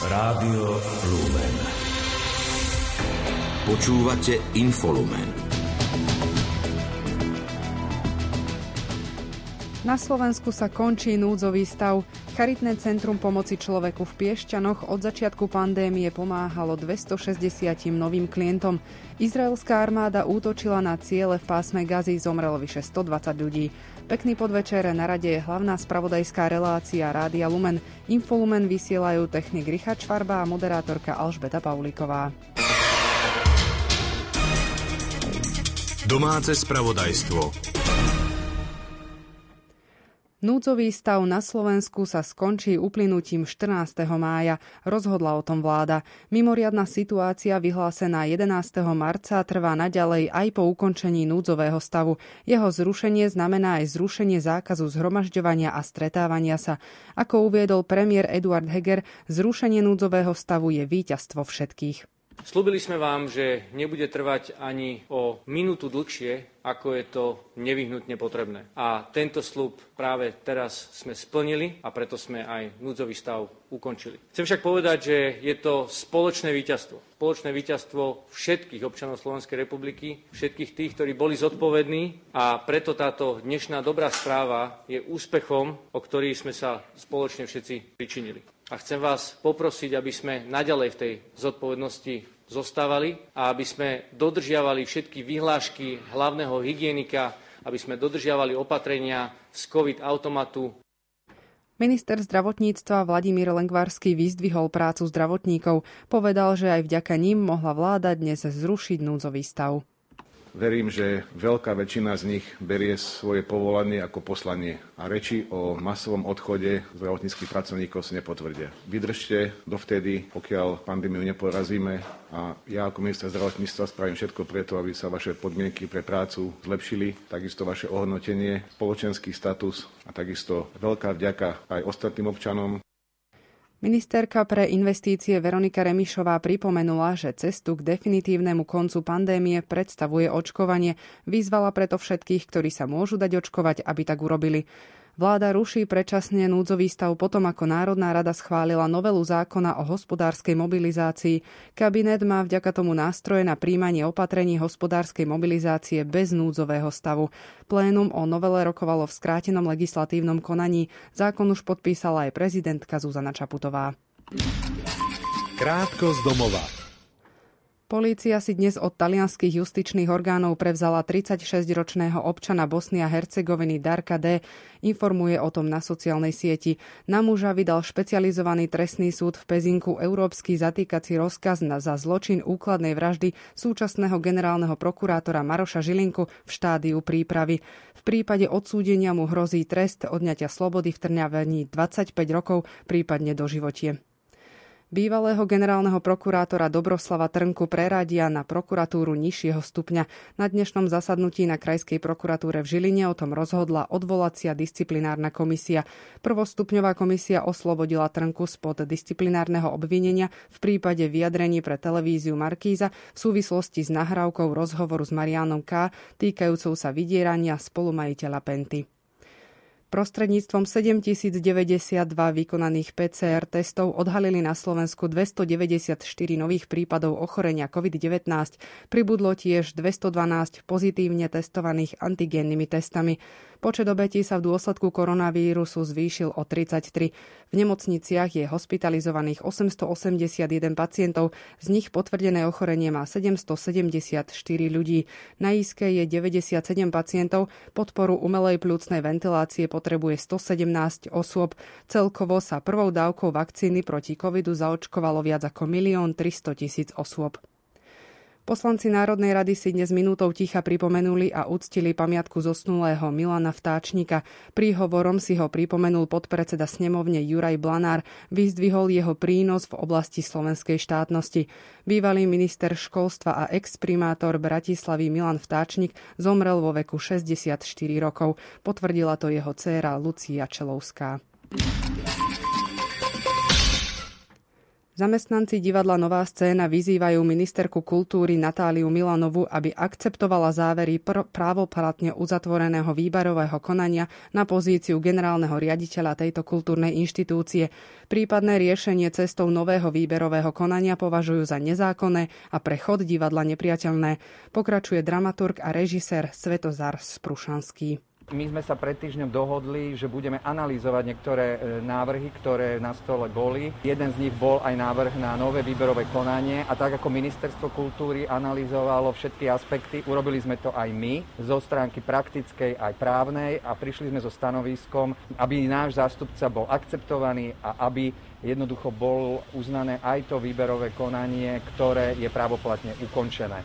Rádio Lumen. Počúvate Infolumen. Na Slovensku sa končí núdzový stav. Charitné centrum pomoci človeku v Piešťanoch od začiatku pandémie pomáhalo 260 novým klientom. Izraelská armáda útočila na ciele v pásme Gazy, zomrelo vyše 120 ľudí. Pekný podvečer, na rade je hlavná spravodajská relácia Rádia Lumen. Infolumen vysielajú technik Richard Švarba a moderátorka Alžbeta Paulíková. Domáce spravodajstvo. Núdzový stav na Slovensku sa skončí uplynutím 14. mája. Rozhodla o tom vláda. Mimoriadna situácia vyhlásená 11. marca trvá naďalej aj po ukončení núdzového stavu. Jeho zrušenie znamená aj zrušenie zákazu zhromažďovania a stretávania sa. Ako uviedol premiér Eduard Heger, zrušenie núdzového stavu je víťazstvo všetkých. Sľúbili sme vám, že nebude trvať ani o minútu dlhšie, ako je to nevyhnutne potrebné. A tento sľub práve teraz sme splnili a preto sme aj núdzový stav ukončili. Chcem však povedať, že je to spoločné víťazstvo. Spoločné víťazstvo všetkých občanov Slovenskej republiky, všetkých tých, ktorí boli zodpovední, a preto táto dnešná dobrá správa je úspechom, o ktorý sme sa spoločne všetci pričinili. A chcem vás poprosiť, aby sme naďalej v tej zodpovednosti zostávali a aby sme dodržiavali všetky vyhlášky hlavného hygienika, aby sme dodržiavali opatrenia z COVID-automatu. Minister zdravotníctva Vladimír Lengvarský vyzdvihol prácu zdravotníkov. Povedal, že aj vďaka nim mohla vláda dnes zrušiť núdzový stav. Verím, že veľká väčšina z nich berie svoje povolanie ako poslanie a reči o masovom odchode zdravotníckych pracovníkov sa nepotvrdia. Vydržte dovtedy, pokiaľ pandémiu neporazíme, a ja ako minister zdravotníctva spravím všetko preto, aby sa vaše podmienky pre prácu zlepšili, takisto vaše ohodnotenie, spoločenský status a takisto veľká vďaka aj ostatným občanom. Ministerka pre investície Veronika Remišová pripomenula, že cestu k definitívnemu koncu pandémie predstavuje očkovanie. Vyzvala preto všetkých, ktorí sa môžu dať očkovať, aby tak urobili. Vláda ruší predčasne núdzový stav potom, ako Národná rada schválila novelu zákona o hospodárskej mobilizácii. Kabinet má vďaka tomu nástroje na prijímanie opatrení hospodárskej mobilizácie bez núdzového stavu. Plénum o novele rokovalo v skrátenom legislatívnom konaní. Zákon už podpísala aj prezidentka Zuzana Čaputová. Krátko z domova. Polícia si dnes od talianskych justičných orgánov prevzala 36-ročného občana Bosny a Hercegoviny Darka D. Informuje o tom na sociálnej sieti. Na muža vydal špecializovaný trestný súd v Pezinku európsky zatýkací rozkaz za zločin úkladnej vraždy súčasného generálneho prokurátora Maroša Žilinku v štádiu prípravy. V prípade odsúdenia mu hrozí trest odňatia slobody v Trnavení 25 rokov, prípadne doživotie. Bývalého generálneho prokurátora Dobroslava Trnku preradia na prokuratúru nižšieho stupňa. Na dnešnom zasadnutí na Krajskej prokuratúre v Žiline o tom rozhodla odvolacia disciplinárna komisia. Prvostupňová komisia oslobodila Trnku spod disciplinárneho obvinenia v prípade vyjadrení pre televíziu Markíza v súvislosti s nahrávkou rozhovoru s Marianom K. týkajúcou sa vydierania spolumajiteľa Penty. Prostredníctvom 7092 vykonaných PCR testov odhalili na Slovensku 294 nových prípadov ochorenia COVID-19. Pribudlo tiež 212 pozitívne testovaných antigénnymi testami. Počet obetí sa v dôsledku koronavírusu zvýšil o 33. V nemocniciach je hospitalizovaných 881 pacientov, z nich potvrdené ochorenie má 774 ľudí. Na ISKE je 97 pacientov, podporu umelej pľúcnej ventilácie potrebuje 117 osôb. Celkovo sa prvou dávkou vakcíny proti covidu zaočkovalo viac ako 1 300 000 osôb. Poslanci Národnej rady si dnes minútou ticha pripomenuli a uctili pamiatku zosnulého Milana Vtáčnika. Príhovorom si ho pripomenul podpredseda snemovne Juraj Blanár, vyzdvihol jeho prínos v oblasti slovenskej štátnosti. Bývalý minister školstva a ex-primátor Bratislavy Milan Vtáčnik zomrel vo veku 64 rokov. Potvrdila to jeho dcéra Lucia Čelovská. Zamestnanci divadla Nová scéna vyzývajú ministerku kultúry Natáliu Milanovu, aby akceptovala závery právoplatne uzatvoreného výberového konania na pozíciu generálneho riaditeľa tejto kultúrnej inštitúcie. Prípadné riešenie cestou nového výberového konania považujú za nezákonné a pre chod divadla nepriateľné. Pokračuje dramaturg a režisér Svetozar Sprušanský. My sme sa pred týždňom dohodli, že budeme analyzovať niektoré návrhy, ktoré na stole boli. Jeden z nich bol aj návrh na nové výberové konanie a tak ako Ministerstvo kultúry analyzovalo všetky aspekty, urobili sme to aj my zo stránky praktickej aj právnej a prišli sme so stanoviskom, aby náš zástupca bol akceptovaný a aby jednoducho bol uznané aj to výberové konanie, ktoré je právoplatne ukončené.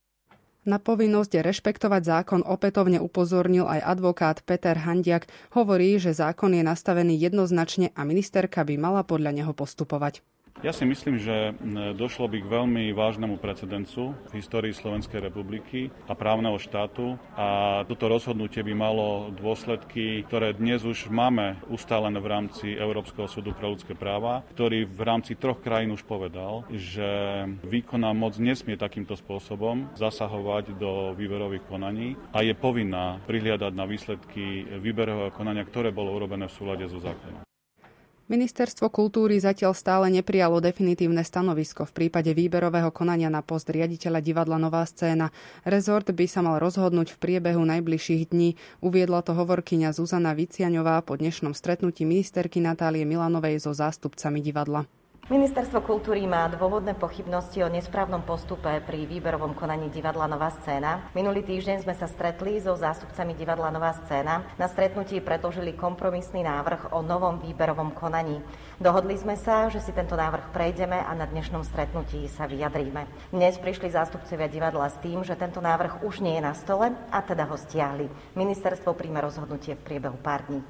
Na povinnosť rešpektovať zákon opätovne upozornil aj advokát Peter Handiak. Hovorí, že zákon je nastavený jednoznačne a ministerka by mala podľa neho postupovať. Ja si myslím, že došlo by k veľmi vážnemu precedencu v histórii Slovenskej republiky a právneho štátu a toto rozhodnutie by malo dôsledky, ktoré dnes už máme ustálené v rámci Európskeho súdu pre ľudské práva, ktorý v rámci 3 krajín už povedal, že výkonná moc nesmie takýmto spôsobom zasahovať do výberových konaní a je povinná prihliadať na výsledky výberového konania, ktoré bolo urobené v súlade so zákonom. Ministerstvo kultúry zatiaľ stále neprijalo definitívne stanovisko v prípade výberového konania na post riaditeľa divadla Nová scéna. Rezort by sa mal rozhodnúť v priebehu najbližších dní, uviedla to hovorkyňa Zuzana Viciaňová po dnešnom stretnutí ministerky Natálie Milanovej so zástupcami divadla. Ministerstvo kultúry má dôvodné pochybnosti o nesprávnom postupe pri výberovom konaní divadla Nová scéna. Minulý týždeň sme sa stretli so zástupcami divadla Nová scéna. Na stretnutí predložili kompromisný návrh o novom výberovom konaní. Dohodli sme sa, že si tento návrh prejdeme a na dnešnom stretnutí sa vyjadríme. Dnes prišli zástupcovia divadla s tým, že tento návrh už nie je na stole a teda ho stiahli. Ministerstvo príjme rozhodnutie v priebehu pár dní.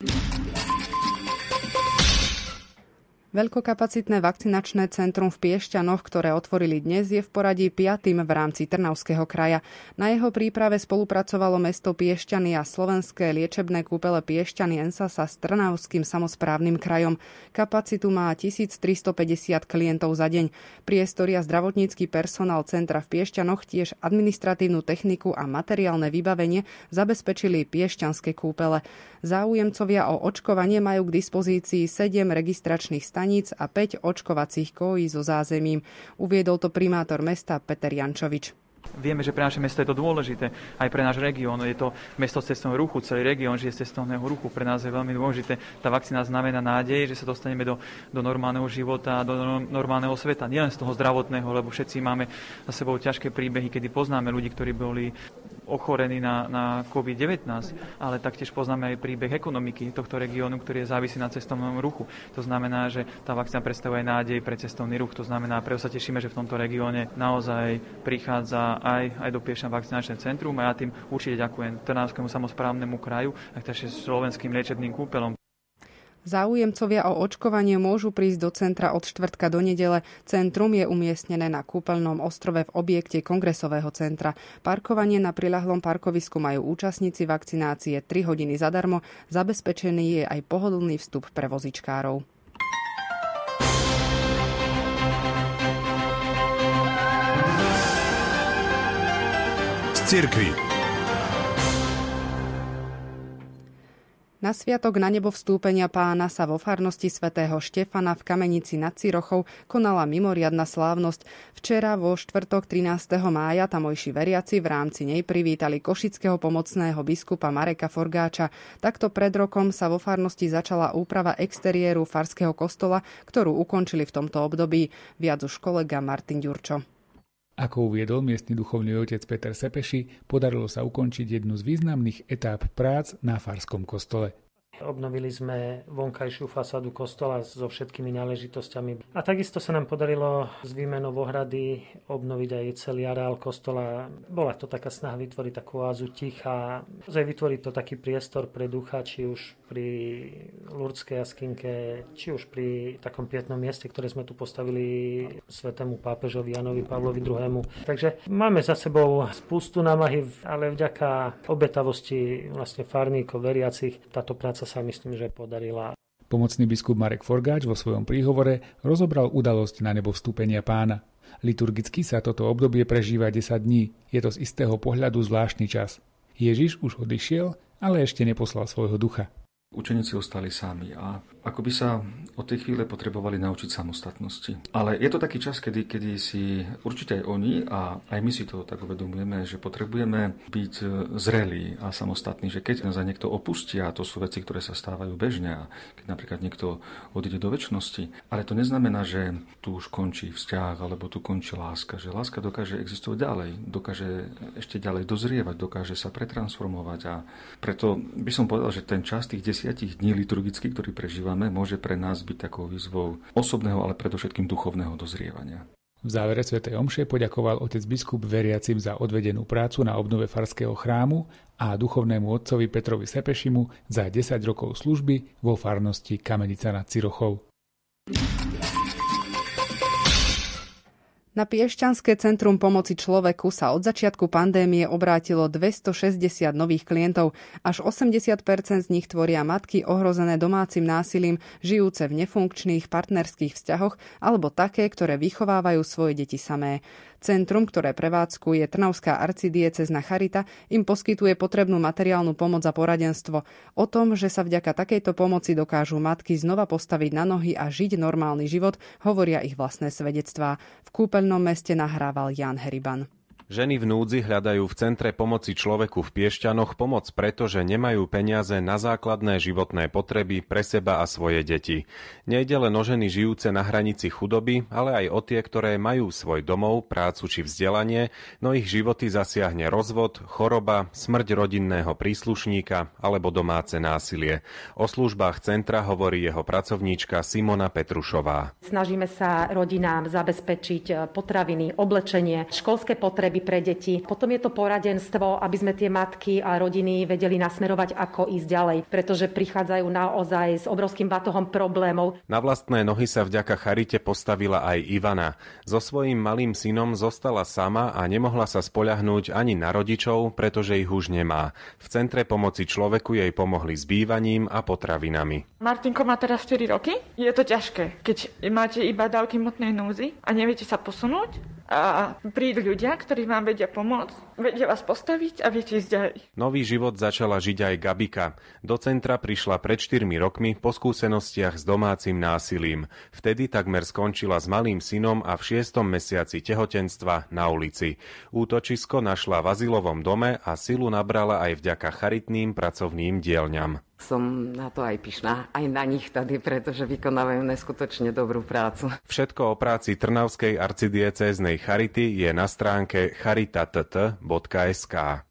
Veľkokapacitné vakcinačné centrum v Piešťanoch, ktoré otvorili dnes, je v poradí 5. v rámci Trnavského kraja. Na jeho príprave spolupracovalo mesto Piešťany a Slovenské liečebné kúpele Piešťany Ensasa s Trnavským samosprávnym krajom. Kapacitu má 1350 klientov za deň. Priestory a zdravotnícky personál centra v Piešťanoch, tiež administratívnu techniku a materiálne vybavenie zabezpečili piešťanské kúpele. Záujemcovia o očkovanie majú k dispozícii 7 registračných staníc a 5 očkovacích kôjí so zázemím. Uviedol to primátor mesta Peter Jančovič. Vieme, že pre naše mesto je to dôležité, aj pre náš región. Je to mesto cestovného ruchu, celý región žije z cestovného ruchu. Pre nás je veľmi dôležité. Tá vakcína znamená nádej, že sa dostaneme do normálneho života, do normálneho sveta. Nielen z toho zdravotného, lebo všetci máme za sebou ťažké príbehy, kedy poznáme ľudí, ktorí boli ochorení na COVID-19, ale taktiež poznáme aj príbeh ekonomiky tohto regiónu, ktorý je závisí na cestovnom ruchu. To znamená, že tá vakcína predstavuje nádej pre cestovný ruch. To znamená, preto sa tešíme, že v tomto regióne naozaj prichádza aj do Piešťan vakcinačné centrum a ja tým určite ďakujem Trnavskému samosprávnemu kraju a taktiež Slovenským liečebným kúpelom. Záujemcovia o očkovanie môžu prísť do centra od štvrtka do nedele. Centrum je umiestnené na Kúpeľnom ostrove v objekte Kongresového centra. Parkovanie na priľahlom parkovisku majú účastníci vakcinácie 3 hodiny zadarmo. Zabezpečený je aj pohodlný vstup pre vozičkárov. Z cirkvi. Na sviatok na nebo vstúpenia Pána sa vo farnosti svätého Štefana v Kamenici nad Cirochou konala mimoriadna slávnosť. Včera vo štvrtok 13. mája tamojší veriaci v rámci nej privítali košického pomocného biskupa Mareka Forgáča. Takto pred rokom sa vo farnosti začala úprava exteriéru farského kostola, ktorú ukončili v tomto období. Viac už kolega Martin Ďurčo. Ako uviedol miestny duchovný otec Peter Sepeši, podarilo sa ukončiť jednu z významných etáp prác na farskom kostole. Obnovili sme vonkajšiu fasádu kostola so všetkými náležitosťami. A takisto sa nám podarilo z výmenou ohrady obnoviť aj celý areál kostola. Bola to taká snaha vytvoriť takú oázu ticha, vytvoriť to taký priestor pre ducha, či už pri Lurdskej jaskinke, či už pri takom pietnom mieste, ktoré sme tu postavili svätému pápežovi Janovi Pavlovi II. Takže máme za sebou spustu námahy, ale vďaka obetavosti vlastne farníkov, veriacich, táto práca sa myslím, že podarila. Pomocný biskup Marek Forgáč vo svojom príhovore rozobral udalosť na nebo vstúpenia Pána. Liturgicky sa toto obdobie prežíva 10 dní. Je to z istého pohľadu zvláštny čas. Ježiš už odišiel, ale ešte neposlal svojho ducha. Učeníci ostali sami a ako by sa od tej chvíle potrebovali naučiť samostatnosti. Ale je to taký čas, kedy si určite aj oni a aj my si to tak uvedomujeme, že potrebujeme byť zrelí a samostatní, že keď nás niekto opustí, a to sú veci, ktoré sa stávajú bežne, a keď napríklad niekto odíde do večnosti, ale to neznamená, že tu už končí vzťah alebo tu končí láska, že láska dokáže existovať ďalej, dokáže ešte ďalej dozrievať, dokáže sa pretransformovať a preto by som povedal, že ten čas tých 10 dní liturgický, ktorý prežívame, môže pre nás byť takou výzvou osobného, ale predovšetkým duchovného dozrievania. V závere svätej omše poďakoval otec biskup veriacim za odvedenú prácu na obnove farského chrámu a duchovnému otcovi Petrovi Sepešimu za 10 rokov služby vo farnosti Kamenica nad Cirochou. Na Piešťanské centrum pomoci človeku sa od začiatku pandémie obrátilo 260 nových klientov. Až 80% z nich tvoria matky ohrozené domácim násilím, žijúce v nefunkčných partnerských vzťahoch alebo také, ktoré vychovávajú svoje deti samé. Centrum, ktoré prevádzkuje Trnavská arcidiecézna charita, im poskytuje potrebnú materiálnu pomoc a poradenstvo. O tom, že sa vďaka takejto pomoci dokážu matky znova postaviť na nohy a žiť normálny život, hovoria ich vlastné svedectvá. V kúpeľnom meste nahrával Jan Heriban. Ženy v núdzi hľadajú v Centre pomoci človeku v Piešťanoch pomoc, pretože nemajú peniaze na základné životné potreby pre seba a svoje deti. Nejde len o ženy žijúce na hranici chudoby, ale aj o tie, ktoré majú svoj domov, prácu či vzdelanie, no ich životy zasiahne rozvod, choroba, smrť rodinného príslušníka alebo domáce násilie. O službách centra hovorí jeho pracovníčka Simona Petrušová. Snažíme sa rodinám zabezpečiť potraviny, oblečenie, školské potreby pre deti. Potom je to poradenstvo, aby sme tie matky a rodiny vedeli nasmerovať, ako ísť ďalej, pretože prichádzajú naozaj s obrovským batohom problémov. Na vlastné nohy sa vďaka charite postavila aj Ivana. So svojím malým synom zostala sama a nemohla sa spoľahnúť ani na rodičov, pretože ich už nemá. V Centre pomoci človeku jej pomohli s bývaním a potravinami. Martinko má teraz 4 roky. Je to ťažké, keď máte iba dávky hmotnej núdzi a neviete sa posunúť a prídu ľudia, ktorí vám vedia pomôcť, vedia vás postaviť a viete ísť ďalej. Nový život začala žiť aj Gabika. Do centra prišla pred 4 rokmi po skúsenostiach s domácim násilím. Vtedy takmer skončila s malým synom a v 6. mesiaci tehotenstva na ulici. Útočisko našla v azylovom dome a silu nabrala aj vďaka charitným pracovným dielňam. Som na to aj pyšná, aj na nich tady, pretože vykonávajú neskutočne dobrú prácu. Všetko o práci Trnavskej arcidiecéznej charity je na stránke charitatt.sk.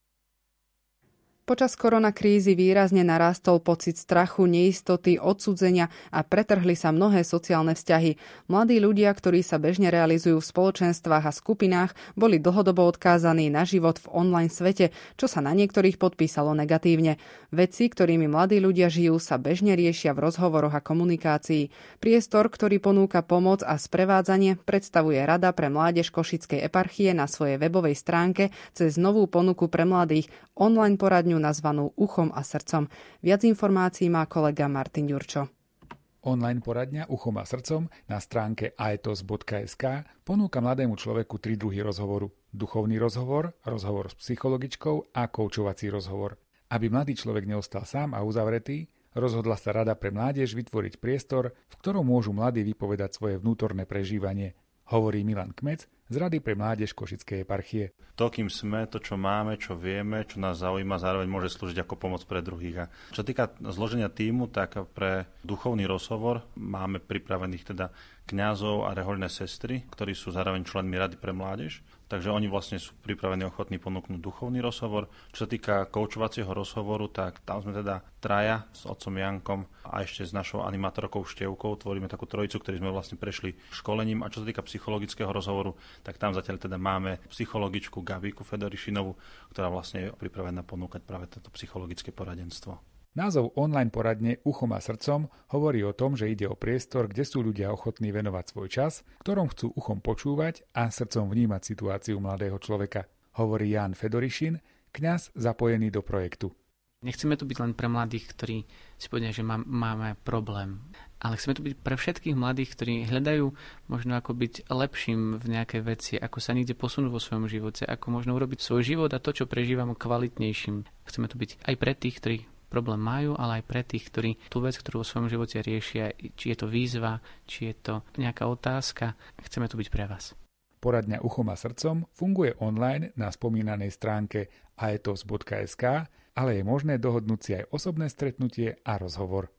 Počas koronakrízy výrazne narástol pocit strachu, neistoty, odcudzenia a pretrhli sa mnohé sociálne vzťahy. Mladí ľudia, ktorí sa bežne realizujú v spoločenstvách a skupinách, boli dlhodobo odkázaní na život v online svete, čo sa na niektorých podpísalo negatívne. Veci, ktorými mladí ľudia žijú, sa bežne riešia v rozhovoroch a komunikácii. Priestor, ktorý ponúka pomoc a sprevádzanie, predstavuje Rada pre mládež Košickej eparchie na svojej webovej stránke cez novú ponuku pre mladých online poradňu nazvanú Uchom a srdcom. Viac informácií má kolega Martin Ďurčo. Online poradňa Uchom a srdcom na stránke aetos.sk ponúka mladému človeku 3 druhy rozhovoru. Duchovný rozhovor, rozhovor s psychologičkou a koučovací rozhovor. Aby mladý človek neostal sám a uzavretý, rozhodla sa Rada pre mládež vytvoriť priestor, v ktorom môžu mladí vypovedať svoje vnútorné prežívanie. Hovorí Milan Kmec z Rady pre mládež Košickej eparchie. To, kým sme, to, čo máme, čo vieme, čo nás zaujíma, zároveň môže slúžiť ako pomoc pre druhých. A čo týka zloženia tímu, tak pre duchovný rozhovor máme pripravených teda kňazov a rehoľné sestry, ktorí sú zároveň členmi Rady pre mládež. Takže oni vlastne sú pripravení ochotní ponúknuť duchovný rozhovor. Čo sa týka koučovacieho rozhovoru, tak tam sme teda traja s otcom Jankom a ešte s našou animátorkou Števkou. Tvoríme takú trojicu, ktorí sme vlastne prešli školením. A čo sa týka psychologického rozhovoru, tak tam zatiaľ teda máme psychologičku Gabiku Fedorišinovú, ktorá vlastne je pripravená ponúkať práve toto psychologické poradenstvo. Názov online poradne Uchom a srdcom hovorí o tom, že ide o priestor, kde sú ľudia ochotní venovať svoj čas, v ktorom chcú uchom počúvať a srdcom vnímať situáciu mladého človeka. Hovorí Ján Fedorišin, kňaz zapojený do projektu. Nechceme tu byť len pre mladých, ktorí si povedia, že máme problém. Ale chceme tu byť pre všetkých mladých, ktorí hľadajú možno ako byť lepším v nejakej veci, ako sa niekde posunúť vo svojom živote, ako možno urobiť svoj život a to, čo prežívame, kvalitnejším. Chceme tu byť aj pre tých, ktorí problém majú, ale aj pre tých, ktorí tú vec, ktorú vo svojom živote riešia, či je to výzva, či je to nejaká otázka, chceme tu byť pre vás. Poradňa Uchom a srdcom funguje online na spomínanej stránke aetos.sk, ale je možné dohodnúť si aj osobné stretnutie a rozhovor.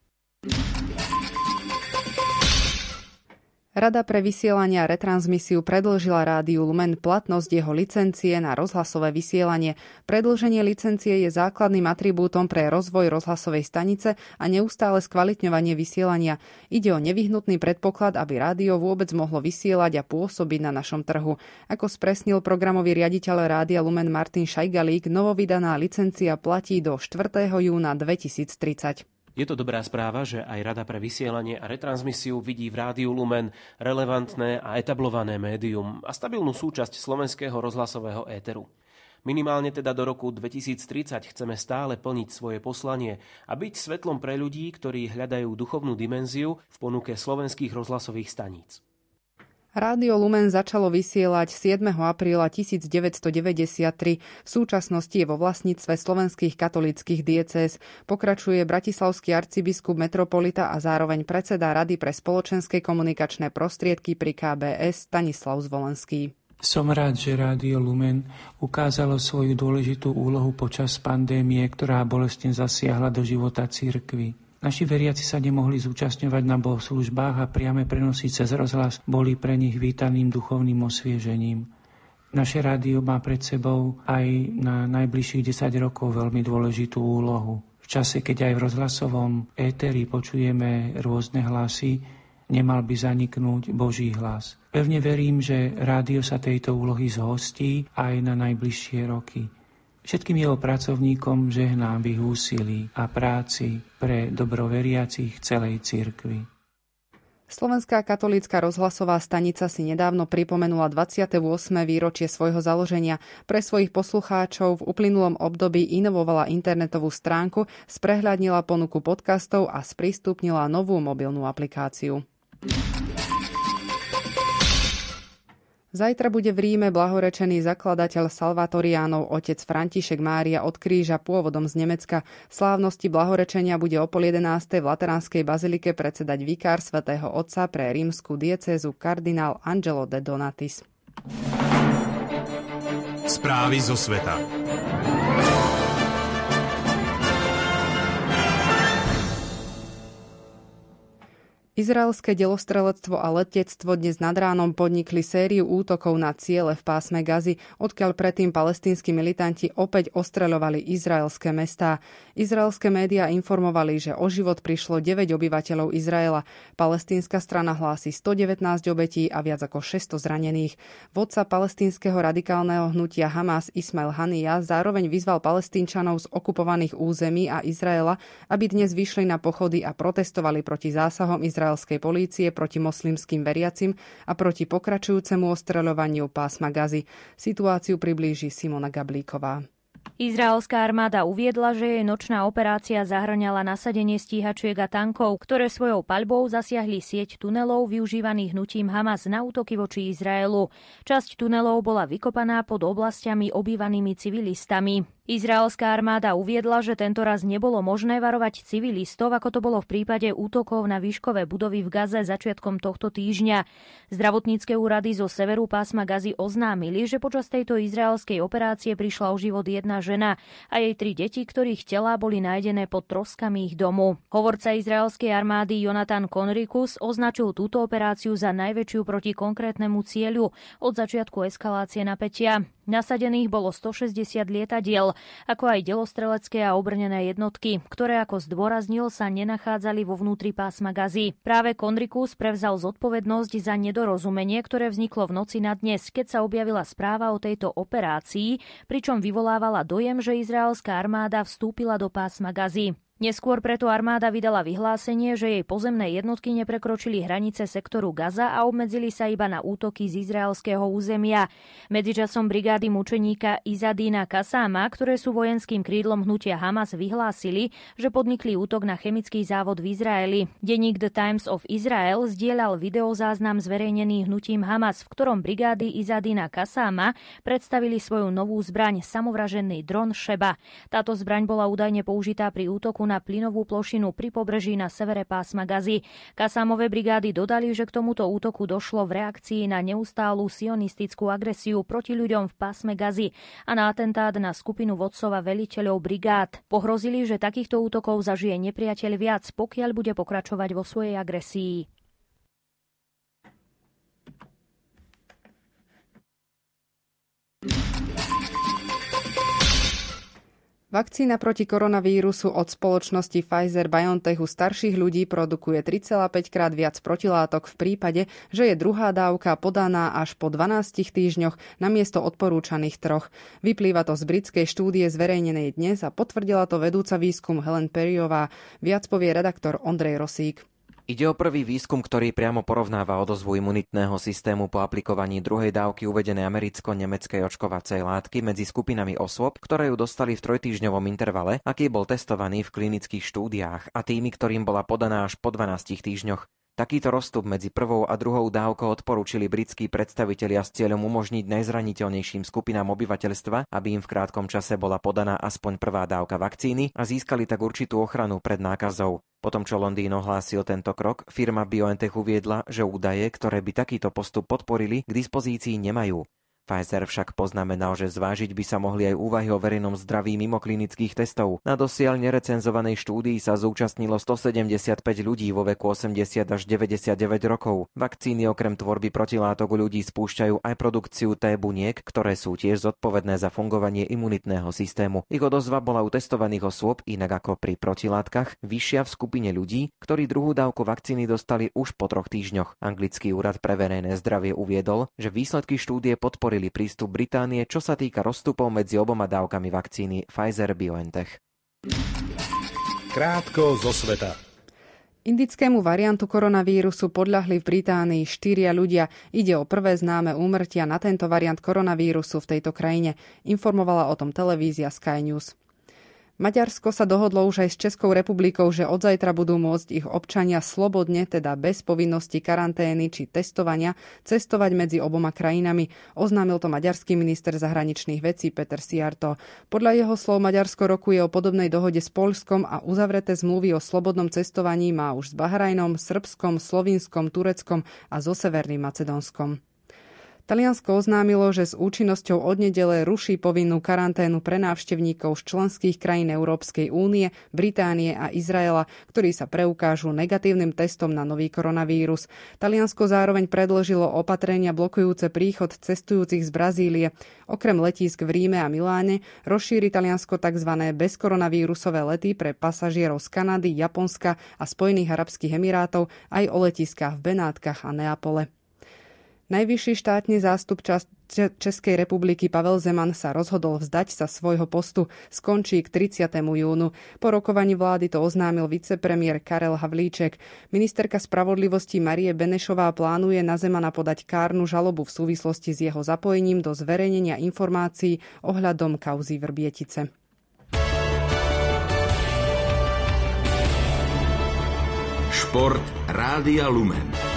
Rada pre vysielanie a retransmisiu predĺžila Rádiu Lumen platnosť jeho licencie na rozhlasové vysielanie. Predĺženie licencie je základným atribútom pre rozvoj rozhlasovej stanice a neustále skvalitňovanie vysielania. Ide o nevyhnutný predpoklad, aby rádio vôbec mohlo vysielať a pôsobiť na našom trhu. Ako spresnil programový riaditeľ Rádia Lumen Martin Šajgalík, novovydaná licencia platí do 4. júna 2030. Je to dobrá správa, že aj Rada pre vysielanie a retransmisiu vidí v Rádiu Lumen relevantné a etablované médium a stabilnú súčasť slovenského rozhlasového éteru. Minimálne teda do roku 2030 chceme stále plniť svoje poslanie a byť svetlom pre ľudí, ktorí hľadajú duchovnú dimenziu v ponuke slovenských rozhlasových staníc. Rádio Lumen začalo vysielať 7. apríla 1993. V súčasnosti je vo vlastníctve slovenských katolíckych diecéz. Pokračuje bratislavský arcibiskup metropolita a zároveň predseda Rady pre spoločenské komunikačné prostriedky pri KBS Stanislav Zvolenský. Som rád, že Rádio Lumen ukázalo svoju dôležitú úlohu počas pandémie, ktorá bolestne zasiahla do života cirkvi. Naši veriaci sa nemohli zúčastňovať na bohoslužbách a priame prenosy cez rozhlas boli pre nich vítaným duchovným osviežením. Naše rádio má pred sebou aj na najbližších 10 rokov veľmi dôležitú úlohu. V čase, keď aj v rozhlasovom éteri počujeme rôzne hlasy, nemal by zaniknúť Boží hlas. Pevne verím, že rádio sa tejto úlohy zhostí aj na najbližšie roky. Všetkým jeho pracovníkom žehnám v ich úsilí a práci pre dobro veriacich celej cirkvi. Slovenská katolícka rozhlasová stanica si nedávno pripomenula 28. výročie svojho založenia. Pre svojich poslucháčov v uplynulom období inovovala internetovú stránku, sprehľadnila ponuku podcastov a sprístupnila novú mobilnú aplikáciu. Zajtra bude v Ríme blahorečený zakladateľ Salvatoriánov otec František Mária od Kríža pôvodom z Nemecka. Slávnosti blahorečenia bude o 10:30 v Lateránskej bazilike predsedať vikár svätého Otca pre rímsku diecézu kardinál Angelo de Donatis. Správy zo sveta. Izraelské delostrelectvo a letectvo dnes nad ránom podnikli sériu útokov na ciele v pásme Gazy, odkiaľ predtým palestínsky militanti opäť ostreľovali izraelské mestá. Izraelské médiá informovali, že o život prišlo 9 obyvateľov Izraela. Palestínska strana hlási 119 obetí a viac ako 600 zranených. Vodca palestínskeho radikálneho hnutia Hamas Ismail Haniyah zároveň vyzval Palestínčanov z okupovaných území a Izraela, aby dnes vyšli na pochody a protestovali proti zásahom izraelskej polície proti moslimským veriacim a proti pokračujúcemu ostreľovaniu pásma Gazy. Situáciu priblíži Simona Gablíková. Izraelská armáda uviedla, že jej nočná operácia zahŕňala nasadenie stíhačiek a tankov, ktoré svojou paľbou zasiahli sieť tunelov využívaných hnutím Hamas na útoky voči Izraelu. Časť tunelov bola vykopaná pod oblastiami obývanými civilistami. Izraelská armáda uviedla, že tento raz nebolo možné varovať civilistov, ako to bolo v prípade útokov na výškové budovy v Gaze začiatkom tohto týždňa. Zdravotnícke úrady zo severu pásma Gazy oznámili, že počas tejto izraelskej operácie prišla o život jedna žena a jej 3 deti, ktorých telá boli nájdené pod troskami ich domu. Hovorca izraelskej armády Jonathan Conricus označil túto operáciu za najväčšiu proti konkrétnemu cieľu od začiatku eskalácie napätia. Nasadených bolo 160 lietadiel, ako aj delostrelecké a obrnené jednotky, ktoré, ako zdôraznil, sa nenachádzali vo vnútri pásma Gazy. Práve Conricus prevzal zodpovednosť za nedorozumenie, ktoré vzniklo v noci na dnes, keď sa objavila správa o tejto operácii, pričom vyvolávala dojem, že izraelská armáda vstúpila do pásma Gazy. Neskôr preto armáda vydala vyhlásenie, že jej pozemné jednotky neprekročili hranice sektoru Gaza a obmedzili sa iba na útoky z izraelského územia. Medzičasom brigády mučeníka Izadína Kasáma, ktoré sú vojenským krídlom hnutia Hamas, vyhlásili, že podnikli útok na chemický závod v Izraeli. Denník The Times of Israel zdieľal videozáznam zverejnený hnutím Hamas, v ktorom brigády Izadína Kasáma predstavili svoju novú zbraň, samovražený dron Sheba. Táto zbraň bola údajne použitá pri útoku na plynovú plošinu pri pobreží na severe pásma Gazy. Kasámove brigády dodali, že k tomuto útoku došlo v reakcii na neustálu sionistickú agresiu proti ľuďom v pásme Gazy a na atentát na skupinu vodcov a veliteľov brigád. Pohrozili, že takýchto útokov zažije nepriateľ viac, pokiaľ bude pokračovať vo svojej agresii. Vakcína proti koronavírusu od spoločnosti Pfizer-BioNTech u starších ľudí produkuje 3,5 krát viac protilátok v prípade, že je druhá dávka podaná až po 12 týždňoch namiesto odporúčaných 3. Vyplýva to z britskej štúdie zverejnenej dnes a potvrdila to vedúca výskum Helen Perryová. Viac povie redaktor Ondrej Rosík. Ide o prvý výskum, ktorý priamo porovnáva odozvu imunitného systému po aplikovaní druhej dávky uvedenej americko-nemeckej očkovacej látky medzi skupinami osôb, ktoré ju dostali v 3-týždňovom intervale, aký bol testovaný v klinických štúdiách, a tými, ktorým bola podaná až po 12 týždňoch. Takýto rozstup medzi prvou a druhou dávkou odporúčili britskí predstavitelia s cieľom umožniť najzraniteľnejším skupinám obyvateľstva, aby im v krátkom čase bola podaná aspoň prvá dávka vakcíny a získali tak určitú ochranu pred nákazou. Potom, čo Londýn ohlásil tento krok, firma BioNTech uviedla, že údaje, ktoré by takýto postup podporili, k dispozícii nemajú. Pfizer však poznamenal, že zvážiť by sa mohli aj úvahy o verejnom zdraví mimo klinických testov. Na dosiaľ nerecenzovanej štúdii sa zúčastnilo 175 ľudí vo veku 80 až 99 rokov. Vakcíny okrem tvorby protilátok u ľudí spúšťajú aj produkciu T buniek, ktoré sú tiež zodpovedné za fungovanie imunitného systému. Ich odozva bola u testovaných osôb, inak ako pri protilátkach, vyššia v skupine ľudí, ktorí druhú dávku vakcíny dostali už po 3 týždňoch. Anglický úrad pre verejné zdravie uviedol, že výsledky štúdie podporili prístup Británie, čo sa týka rozstupov medzi oboma dávkami vakcíny Pfizer-BioNTech. Krátko zo sveta. Indickému variantu koronavírusu podľahli v Británii 4 ľudia. Ide o prvé známe úmrtia na tento variant koronavírusu v tejto krajine. Informovala o tom televízia Sky News. Maďarsko sa dohodlo už aj s Českou republikou, že od zajtra budú môcť ich občania slobodne, teda bez povinnosti karantény či testovania, cestovať medzi oboma krajinami. Oznámil to maďarský minister zahraničných vecí Peter Szijjártó. Podľa jeho slov Maďarsko rokuje o podobnej dohode s Poľskom a uzavreté zmluvy o slobodnom cestovaní má už s Bahrajnom, Srbskom, Slovinskom, Tureckom a so Severným Macedónskom. Taliansko oznámilo, že s účinnosťou od nedele ruší povinnú karanténu pre návštevníkov z členských krajín Európskej únie, Británie a Izraela, ktorí sa preukážu negatívnym testom na nový koronavírus. Taliansko zároveň predložilo opatrenia blokujúce príchod cestujúcich z Brazílie. Okrem letísk v Ríme a Miláne rozšíri Taliansko tzv. Bezkoronavírusové lety pre pasažierov z Kanady, Japonska a Spojených arabských emirátov aj o letiskách v Benátkach a Neapole. Najvyšší štátny zástup Českej republiky Pavel Zeman sa rozhodol vzdať sa svojho postu. Skončí k 30. júnu. Po rokovaní vlády to oznámil vicepremiér Karel Havlíček. Ministerka spravodlivosti Marie Benešová plánuje na Zemana podať kárnu žalobu v súvislosti s jeho zapojením do zverejnenia informácií ohľadom kauzy Vrbietice. Šport Rádia Lumen.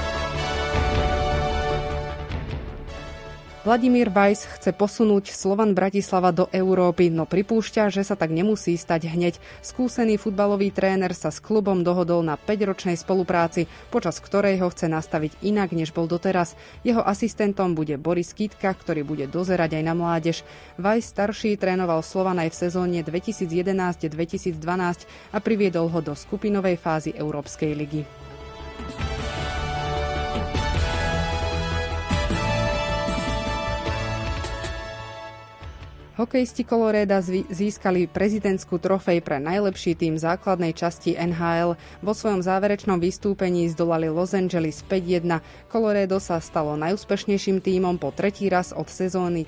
Vladimír Weiss chce posunúť Slovan Bratislava do Európy, no pripúšťa, že sa tak nemusí stať hneď. Skúsený futbalový tréner sa s klubom dohodol na 5-ročnej spolupráci, počas ktorej ho chce nastaviť inak, než bol doteraz. Jeho asistentom bude Boris Kytka, ktorý bude dozerať aj na mládež. Weiss starší trénoval Slovan aj v sezóne 2011-2012 a priviedol ho do skupinovej fázy Európskej ligy. Hokejisti Coloréda získali prezidentskú trofej pre najlepší tím základnej časti NHL. Vo svojom záverečnom vystúpení zdolali Los Angeles 5-1. Colorado sa stalo najúspešnejším tímom po tretí raz od sezóny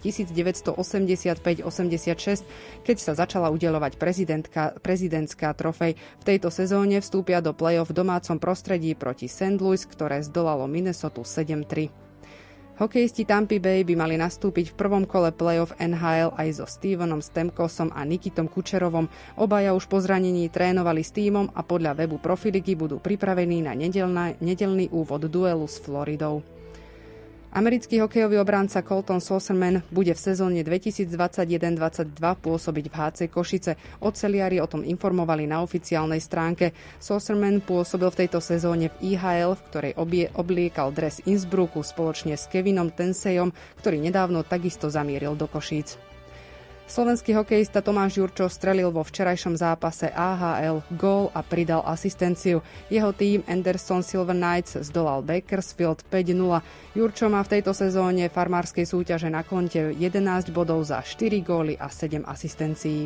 1985-86, keď sa začala udeľovať prezidentská trofej. V tejto sezóne vstúpia do play-off v domácom prostredí proti St. Louis, ktoré zdolalo Minnesotu 7-3. Hokejisti Tampa Bay by mali nastúpiť v prvom kole play-off NHL aj so Stevenom Stamkosom a Nikitom Kučerovom. Obaja už po zranení trénovali s tímom a podľa webu Profiligy budú pripravení na nedeľný úvod duelu s Floridou. Americký hokejový obranca Colton Saucerman bude v sezóne 2021-22 pôsobiť v HC Košice. Oceliari o tom informovali na oficiálnej stránke. Saucerman pôsobil v tejto sezóne v IHL, v ktorej obliekal dres Innsbrucku spoločne s Kevinom Tensejom, ktorý nedávno takisto zamieril do Košíc. Slovenský hokejista Tomáš Jurčo strelil vo včerajšom zápase AHL gól a pridal asistenciu. Jeho tím Anderson Silver Knights zdolal Bakersfield 5-0. Jurčo má v tejto sezóne farmárskej súťaže na konte 11 bodov za 4 góly a 7 asistencií.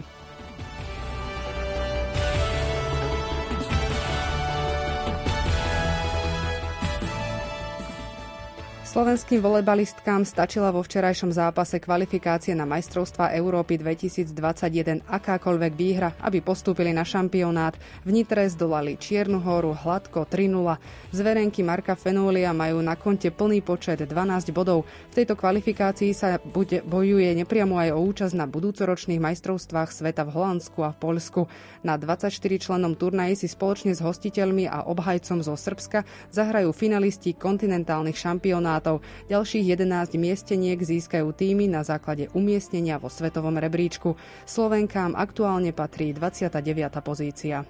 Slovenským volejbalistkám stačila vo včerajšom zápase kvalifikácie na majstrovstvá Európy 2021 akákoľvek výhra, aby postúpili na šampionát. V Nitre zdolali Čiernu Horu hladko 3-0. Zverenky Marka Fenólia majú na konte plný počet 12 bodov. V tejto kvalifikácii sa bojuje nepriamo aj o účasť na budúcoročných majstrovstvách sveta v Holandsku a v Poľsku. Na 24 členom turnaji si spoločne s hostiteľmi a obhajcom zo Srbska zahrajú finalisti kontinentálnych šampionátov. Ďalších 11 miesteniek získajú týmy na základe umiestnenia vo svetovom rebríčku. Slovenkám aktuálne patrí 29. pozícia.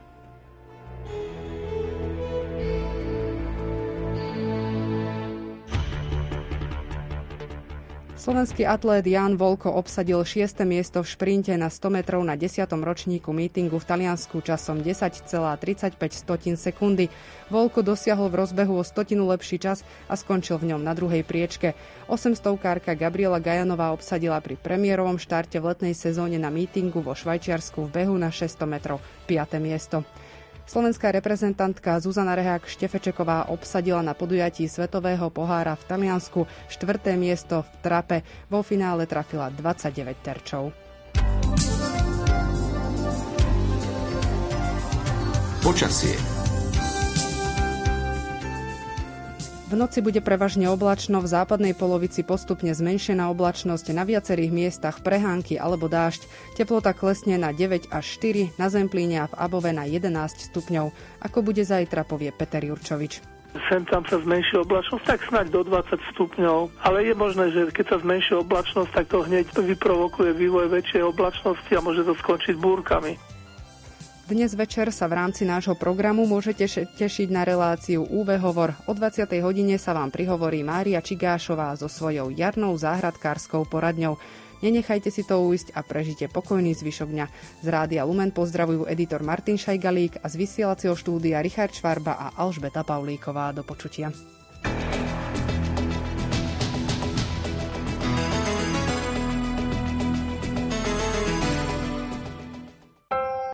Slovenský atlét Ján Volko obsadil 6. miesto v šprinte na 100 metrov na 10. ročníku mítingu v Taliansku časom 10,35 sekundy. Volko dosiahol v rozbehu o 100 lepší čas a skončil v ňom na druhej priečke. 800-kárka Gabriela Gajanová obsadila pri premiérovom štarte v letnej sezóne na mítingu vo Švajčiarsku v behu na 600 metrov 5. miesto. Slovenská reprezentantka Zuzana Rehák-Štefečeková obsadila na podujatí Svetového pohára v Taliansku 4. miesto v trape. Vo finále trafila 29 terčov. Počasie. V noci bude prevažne oblačno, v západnej polovici postupne zmenšená oblačnosť, na viacerých miestach prehánky alebo dážď. Teplota klesne na 9 až 4, na Zemplíne a v Above na 11 stupňov. Ako bude zajtra, povie Peter Jurčovič. Sem tam sa zmenší oblačnosť, tak snáď do 20 stupňov, ale je možné, že keď sa zmenší oblačnosť, tak to hneď vyprovokuje vývoj väčšej oblačnosti a môže to skončiť búrkami. Dnes večer sa v rámci nášho programu môžete tešiť na reláciu UV Hovor. O 20. hodine sa vám prihovorí Mária Čigášová so svojou jarnou záhradkárskou poradňou. Nenechajte si to ujsť a prežite pokojný zvyšok dňa. Z Rádia Lumen pozdravujú editor Martin Šajgalík a z vysielacieho štúdia Richard Švarba a Alžbeta Pavlíková. Do počutia.